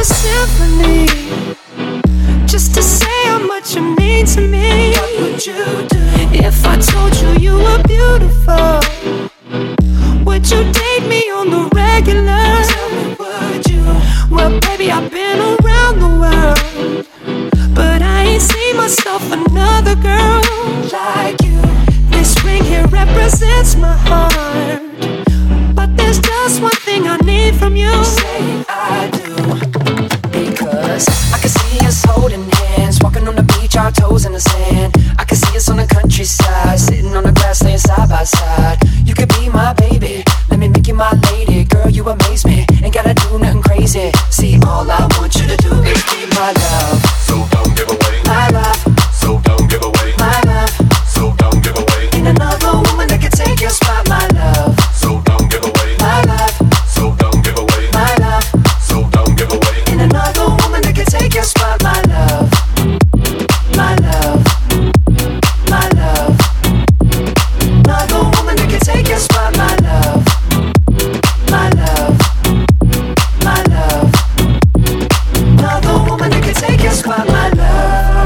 a symphony just to say how much you mean to me. What would you do if I told you you were beautiful? Would you date me on the regular? Tell me, would you? Well, baby, I've been around the world, but I ain't seen myself another girl like you. This ring here represents my heart, but there's just one thing I need from you. Say I do, because I can see us holding hands, walking on the beach, our toes in the sand. I can see us on the countryside, sitting on the grass, laying side by side. You could be my baby, let me make you my lady. Girl, you amaze me, ain't gotta do nothing crazy. See, all I want you to do is be my love. So don't give away my love. So don't give away my love. So don't give away. Ain't another woman that can take your spot, my love. So don't give away my love. So don't give away my love. So don't give away. Ain't another woman that can take your spot, my love. My love. My love. Another woman that can take your spot, my love. My love. My love. Another woman that can take your spot, my love.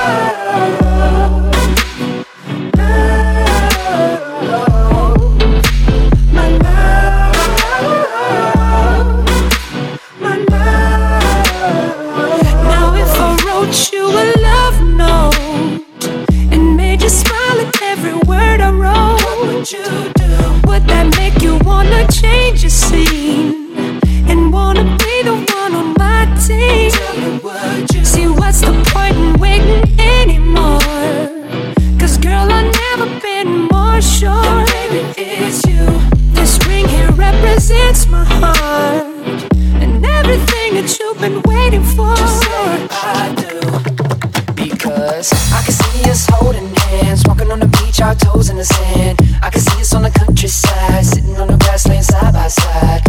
You a love note and made you smile at every word I wrote. What would you do? Would that make you wanna change your scene and wanna be the one on my team? Tell me, would you? See, what's the point in waiting anymore? Cause girl, I've never been more sure that baby, it's you. This ring here represents my heart and everything that you've been waiting for. Just say I do, because I can see us holding hands, walking on the beach, our toes in the sand. I can see us on the countryside, sitting on the grass, laying side by side.